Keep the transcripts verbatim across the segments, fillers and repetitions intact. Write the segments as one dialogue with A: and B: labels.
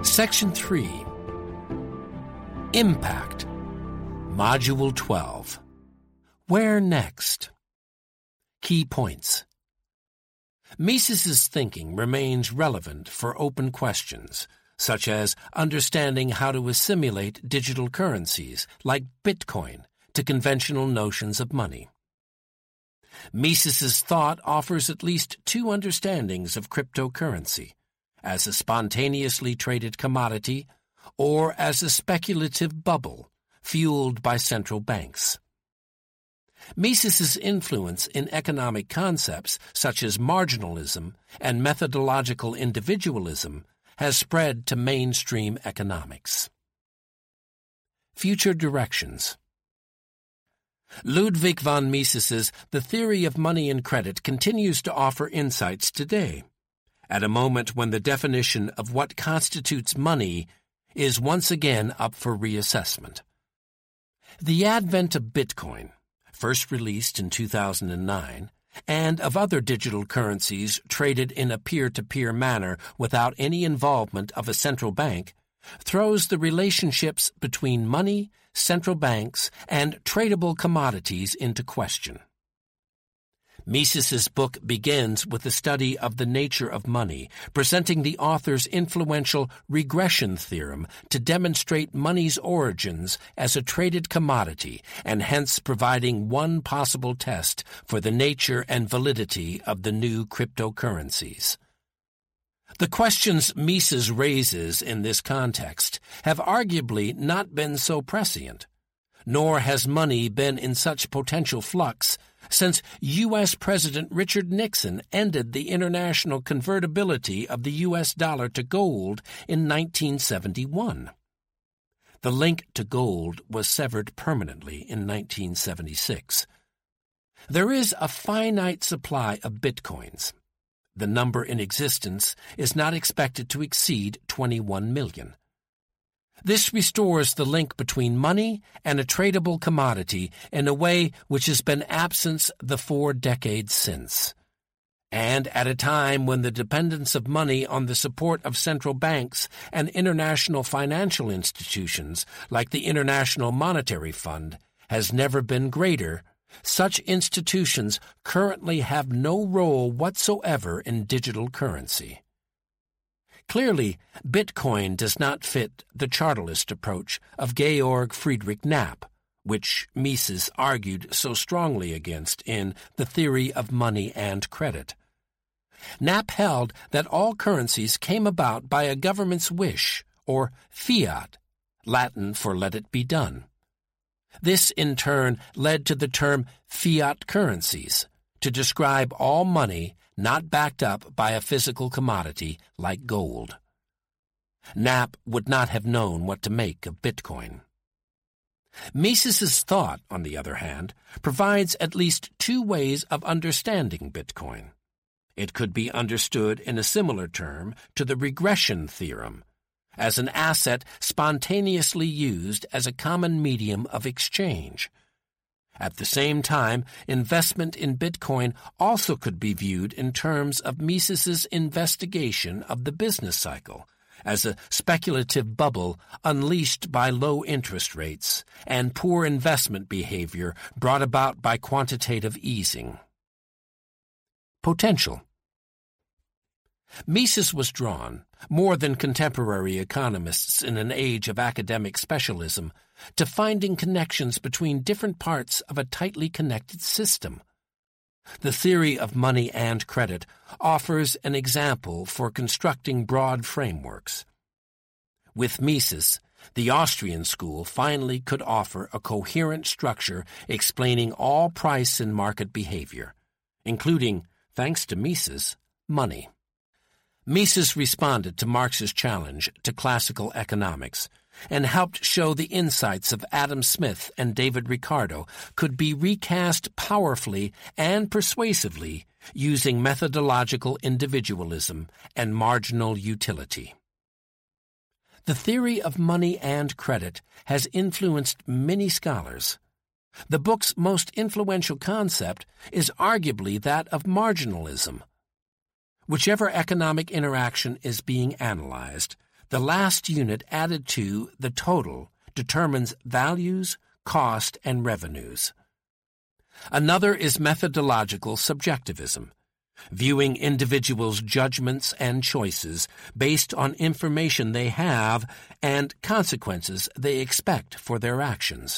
A: Section three. Impact. Module twelve. Where next? Key points. Mises's thinking remains relevant for open questions, such as understanding how to assimilate digital currencies, like Bitcoin, to conventional notions of money. Mises's thought offers at least two understandings of cryptocurrency, as a spontaneously traded commodity or as a speculative bubble fueled by central banks. Mises's influence in economic concepts such as marginalism and methodological individualism has spread to mainstream economics. Future directions. Ludwig von Mises's The Theory of Money and Credit continues to offer insights today, at a moment when the definition of what constitutes money is once again up for reassessment. The advent of Bitcoin, first released in two thousand nine, and of other digital currencies traded in a peer-to-peer manner without any involvement of a central bank, throws the relationships between money, central banks, and tradable commodities into question. Mises's book begins with a study of the nature of money, presenting the author's influential regression theorem to demonstrate money's origins as a traded commodity and hence providing one possible test for the nature and validity of the new cryptocurrencies. The questions Mises raises in this context have arguably not been so prescient, nor has money been in such potential flux since U S President Richard Nixon ended the international convertibility of the U S dollar to gold in nineteen seventy-one. The link to gold was severed permanently in nineteen seventy-six. There is a finite supply of bitcoins. The number in existence is not expected to exceed twenty-one million. This restores the link between money and a tradable commodity in a way which has been absent the four decades since. And at a time when the dependence of money on the support of central banks and international financial institutions like the International Monetary Fund has never been greater, such institutions currently have no role whatsoever in digital currency. Clearly, Bitcoin does not fit the chartalist approach of Georg Friedrich Knapp, which Mises argued so strongly against in The Theory of Money and Credit. Knapp held that all currencies came about by a government's wish, or fiat, Latin for let it be done. This, in turn, led to the term fiat currencies, to describe all money not backed up by a physical commodity like gold. Knapp would not have known what to make of Bitcoin. Mises's thought, on the other hand, provides at least two ways of understanding Bitcoin. It could be understood in a similar term to the regression theorem, as an asset spontaneously used as a common medium of exchange. At the same time, investment in Bitcoin also could be viewed in terms of Mises's investigation of the business cycle, as a speculative bubble unleashed by low interest rates and poor investment behavior brought about by quantitative easing. Potential. Mises was drawn, more than contemporary economists in an age of academic specialism, to finding connections between different parts of a tightly connected system. The Theory of Money and Credit offers an example for constructing broad frameworks. With Mises, the Austrian school finally could offer a coherent structure explaining all price and market behavior, including, thanks to Mises, money. Mises responded to Marx's challenge to classical economics and helped show the insights of Adam Smith and David Ricardo could be recast powerfully and persuasively using methodological individualism and marginal utility. The Theory of Money and Credit has influenced many scholars. The book's most influential concept is arguably that of marginalism. Whichever economic interaction is being analyzed, the last unit added to the total determines values, cost, and revenues. Another is methodological subjectivism, viewing individuals' judgments and choices based on information they have and consequences they expect for their actions.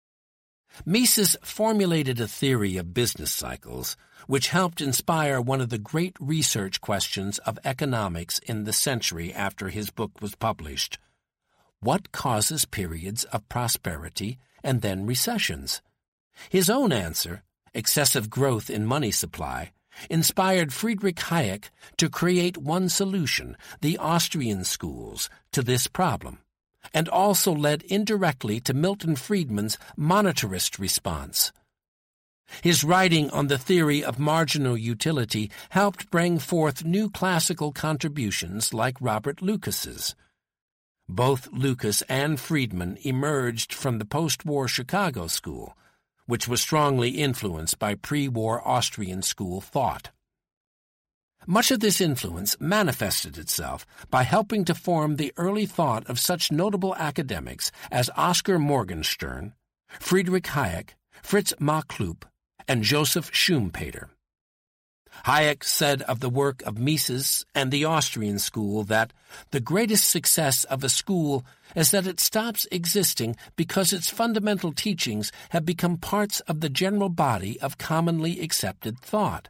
A: Mises formulated a theory of business cycles, which helped inspire one of the great research questions of economics in the century after his book was published. What causes periods of prosperity and then recessions? His own answer, excessive growth in money supply, inspired Friedrich Hayek to create one solution, the Austrian schools, to this problem, and also led indirectly to Milton Friedman's monetarist response. His writing on the theory of marginal utility helped bring forth new classical contributions like Robert Lucas's. Both Lucas and Friedman emerged from the post-war Chicago school, which was strongly influenced by pre-war Austrian school thought. Much of this influence manifested itself by helping to form the early thought of such notable academics as Oskar Morgenstern, Friedrich Hayek, Fritz Machlup, and Joseph Schumpeter. Hayek said of the work of Mises and the Austrian school that the greatest success of a school is that it stops existing because its fundamental teachings have become parts of the general body of commonly accepted thought.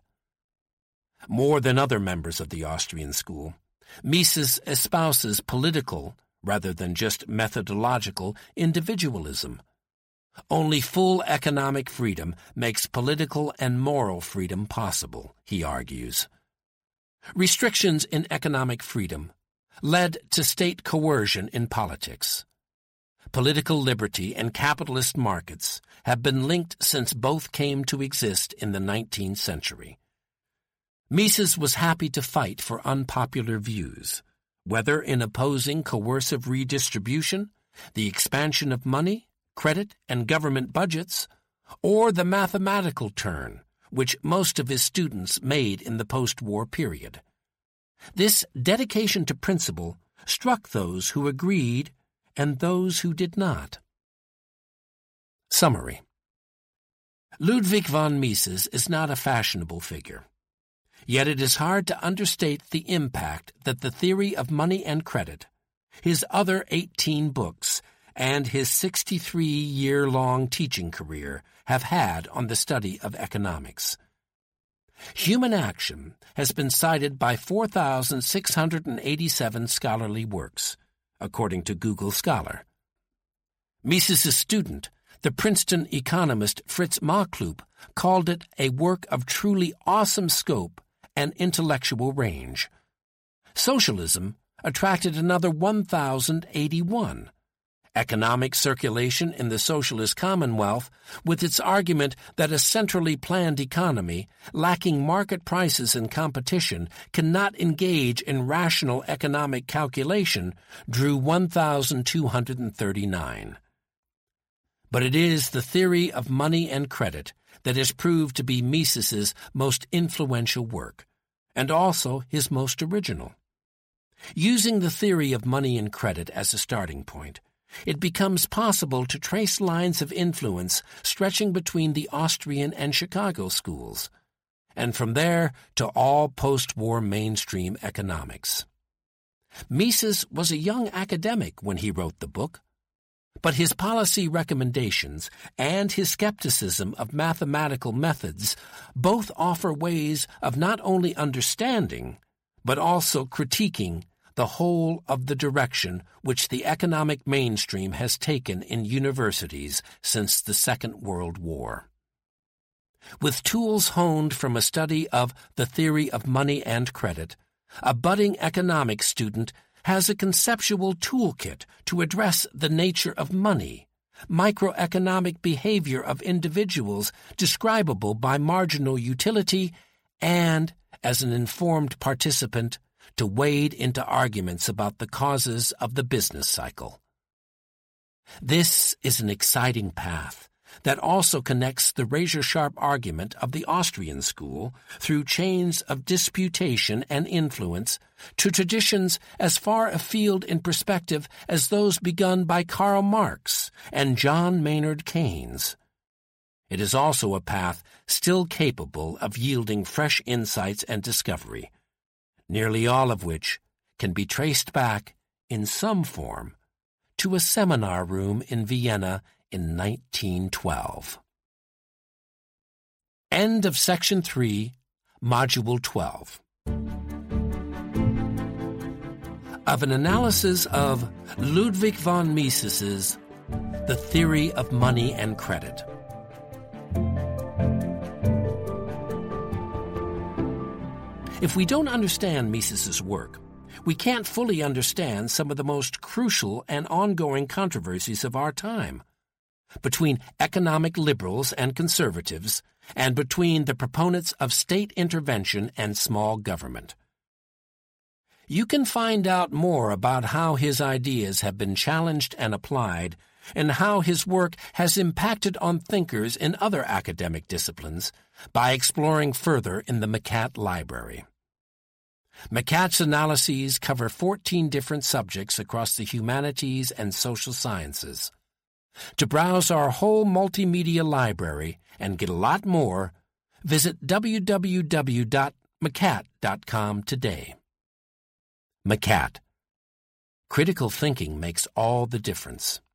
A: More than other members of the Austrian school, Mises espouses political, rather than just methodological, individualism. Only full economic freedom makes political and moral freedom possible, he argues. Restrictions in economic freedom led to state coercion in politics. Political liberty and capitalist markets have been linked since both came to exist in the nineteenth century. Mises was happy to fight for unpopular views, whether in opposing coercive redistribution, the expansion of money, credit, and government budgets, or the mathematical turn, which most of his students made in the post-war period. This dedication to principle struck those who agreed and those who did not. Summary. Ludwig von Mises is not a fashionable figure. Yet it is hard to understate the impact that the theory of money and credit, his other eighteen books, and his sixty-three-year-long teaching career have had on the study of economics. Human action has been cited by four thousand six hundred eighty-seven scholarly works, according to Google Scholar. Mises' student, the Princeton economist Fritz Machlup, called it a work of truly awesome scope and intellectual range. Socialism attracted another one thousand eighty-one. Economic circulation in the socialist commonwealth, with its argument that a centrally planned economy, lacking market prices and competition, cannot engage in rational economic calculation, drew one thousand two hundred thirty-nine. But it is the theory of money and credit that has proved to be Mises's most influential work, and also his most original. Using the theory of money and credit as a starting point, it becomes possible to trace lines of influence stretching between the Austrian and Chicago schools, and from there to all post-war mainstream economics. Mises was a young academic when he wrote the book, but his policy recommendations and his skepticism of mathematical methods both offer ways of not only understanding, but also critiquing the whole of the direction which the economic mainstream has taken in universities since the Second World War. With tools honed from a study of the theory of money and credit, a budding economics student has a conceptual toolkit to address the nature of money, microeconomic behavior of individuals describable by marginal utility, and, as an informed participant, to wade into arguments about the causes of the business cycle. This is an exciting path that also connects the razor-sharp argument of the Austrian school through chains of disputation and influence to traditions as far afield in perspective as those begun by Karl Marx and John Maynard Keynes. It is also a path still capable of yielding fresh insights and discovery, nearly all of which can be traced back, in some form, to a seminar room in Vienna in nineteen twelve. End of Section three, Module twelve. Of an analysis of Ludwig von Mises's The Theory of Money and Credit. If we don't understand Mises's work, we can't fully understand some of the most crucial and ongoing controversies of our time, between economic liberals and conservatives, and between the proponents of state intervention and small government. You can find out more about how his ideas have been challenged and applied, and how his work has impacted on thinkers in other academic disciplines by exploring further in the McCatt Library. McCatt's analyses cover fourteen different subjects across the humanities and social sciences. To browse our whole multimedia library and get a lot more, visit w w w dot mccatt dot com today. McCatt. Critical thinking makes all the difference.